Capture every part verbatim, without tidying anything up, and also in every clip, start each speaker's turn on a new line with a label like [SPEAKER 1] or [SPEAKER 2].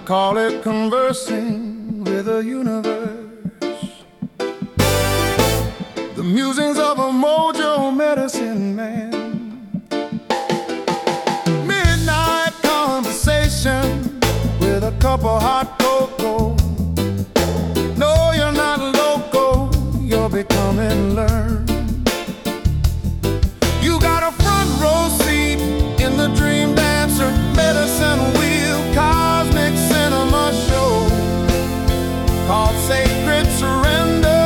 [SPEAKER 1] call it conversing with the universe. The musings of a mojo medicine man. Midnight conversation with a cup of hot cocoa. No, you're not loco, you're becoming learned. You got a front row seat in the Dream Dancer medicine wheel cosmic cinema show called Sacred Surrender.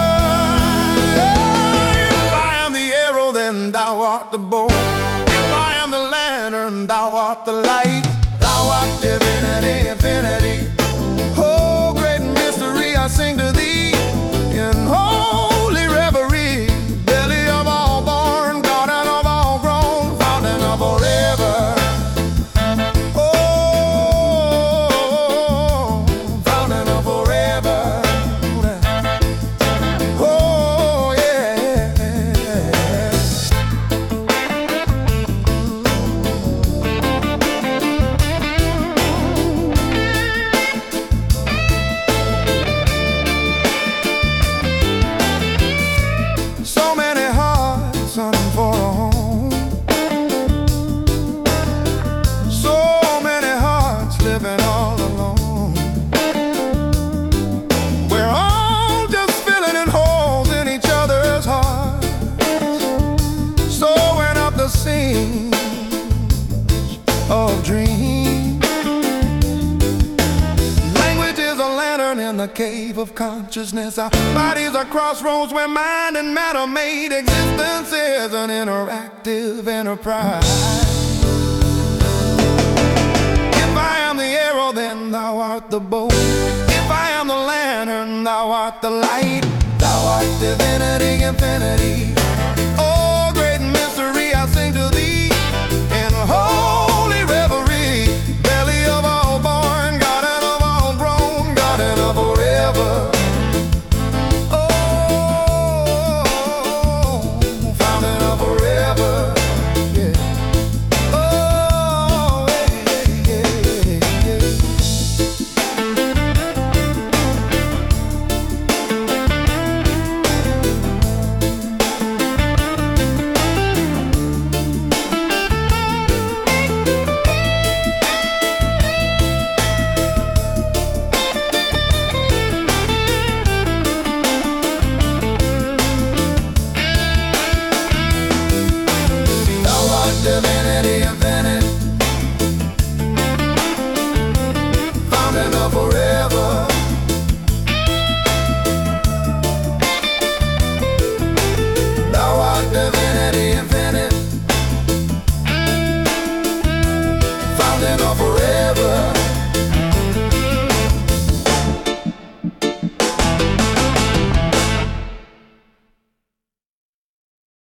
[SPEAKER 1] If I am the arrow, then thou art the bow. If I am the lantern, thou art the light. Thou art divinity, infinity. Oh, great mystery, I sing to thee in holy reverie. Belly of all born, garden of all grown, fountain of forever. Oh, fountain of forever. Oh, yeah. So many hearts hunting for a home. So many hearts living all alone. We're all just filling in holes in each other's hearts, sewing up the seams of dreams. Language is a lantern in the cave of consciousness. Our bodies are crossroads where mind and matter made. Existence is an interactive enterprise. If I am the arrow, then thou art the bow. If I am the lantern, thou art the light. Thou art divinity, infinity.